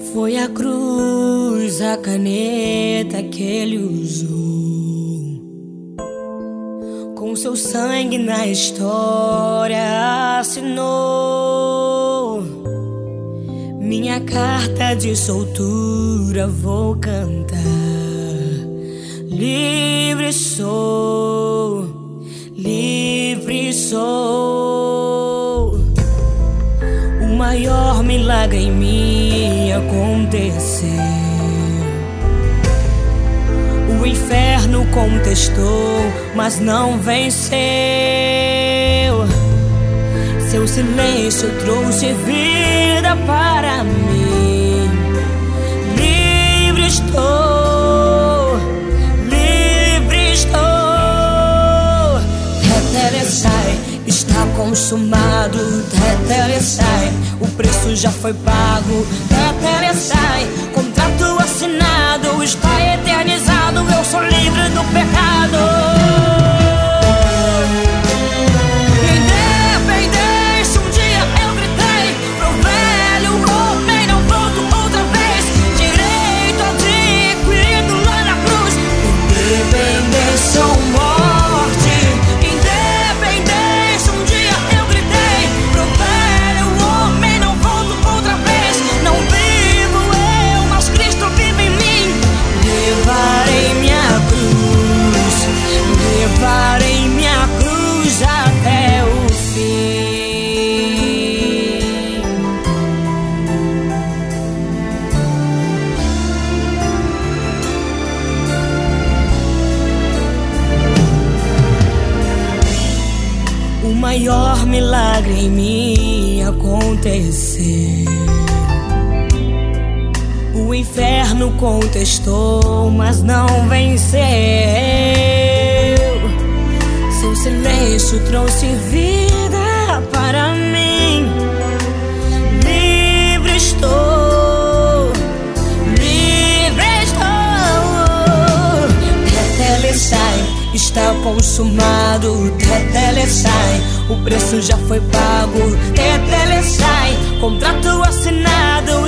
Foi a cruz, a caneta que ele usou, com seu sangue na história assinou. Minha carta de soltura vou cantar. Livre sou, livre sou. O maior milagre em mim aconteceu. O inferno contestou, mas não venceu. Seu silêncio trouxe vida para mim. Livre estou, livre estou. Tetelestai, está consumado. Tetelestai, o preço já foi pago. Tetelestai, contrato assinado, está eternizado. Eu sou livre do pecado. O maior milagre em mim aconteceu. O inferno contestou, mas não venceu. Seu silêncio trouxe vida para mim. Livre estou, livre estou. Tetelestai, está consumado. Tetelestai, o preço já foi pago. Tetelestai, contrato assinado.